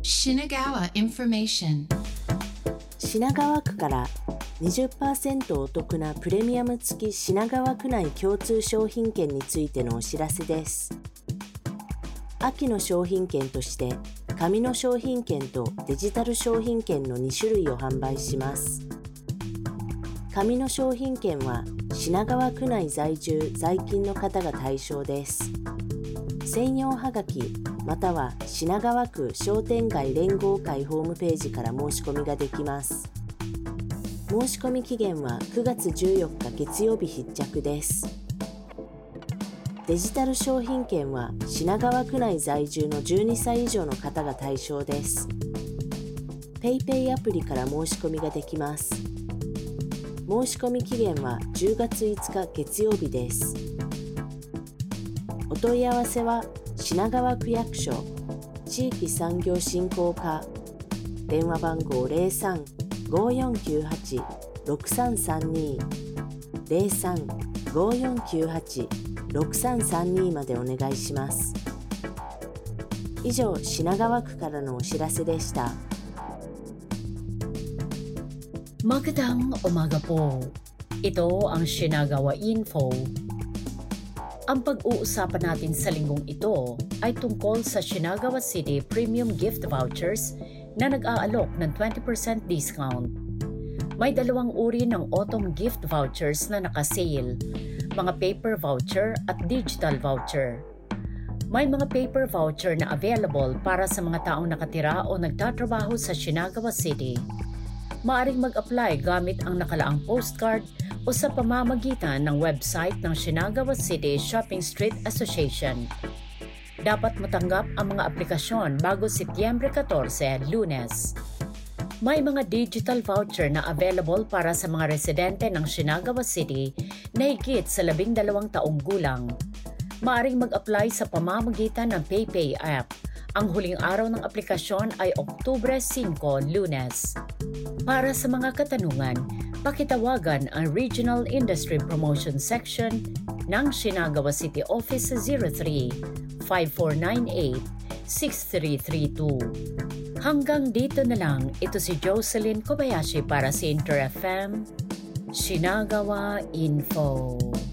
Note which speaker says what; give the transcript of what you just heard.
Speaker 1: Shinagawa Information。
Speaker 2: 品川区から 20% お得なプレミアム付き品川区内共通商品券についてのお知らせです。秋の商品券として紙の商品券とデジタル商品券の2種類を販売します。紙の商品券は品川区内在住在勤の方が対象です。専用はがきまたは品川区商店街連合会ホームページから申し込みができます。申し込み期限は9月14日月曜日必着です。デジタル商品券は品川区内在住の12歳以上の方が対象です。PayPay アプリから申し込みができます。申し込み期限は10月5日月曜日です。お問い合わせは品川区役所地域産業振興課電話番号 03-5498-6332 03-5498-6332 までお願いします。以上、品川区からのお知らせでした。
Speaker 3: Magandang umaga po. Ito ang Shinagawa Info. Ang pag-uusapan natin sa linggong ito ay tungkol sa Shinagawa City Premium Gift Vouchers na nag-aalok ng 20% discount. May dalawang uri ng autumn gift vouchers na naka-sale, mga paper voucher at digital voucher. May mga paper voucher na available para sa mga taong nakatira o nagtatrabaho sa Shinagawa City. Maaring mag-apply gamit ang nakalaang postcard o sa pamamagitan ng website ng Shinagawa City Shopping Street Association. Dapat matanggap ang mga aplikasyon bago Setyembre 14, Lunes. May mga digital voucher na available para sa mga residente ng Shinagawa City na higit sa 12 taong gulang. Maaring mag-apply sa pamamagitan ng PayPay app. Ang huling araw ng aplikasyon ay Oktubre 5, Lunes. Para sa mga katanungan, pakitawagan ang Regional Industry Promotion Section ng Shinagawa City Office sa 03-5498-6332. Hanggang dito na lang, ito si Jocelyn Kobayashi para sa Inter FM, Shinagawa Info.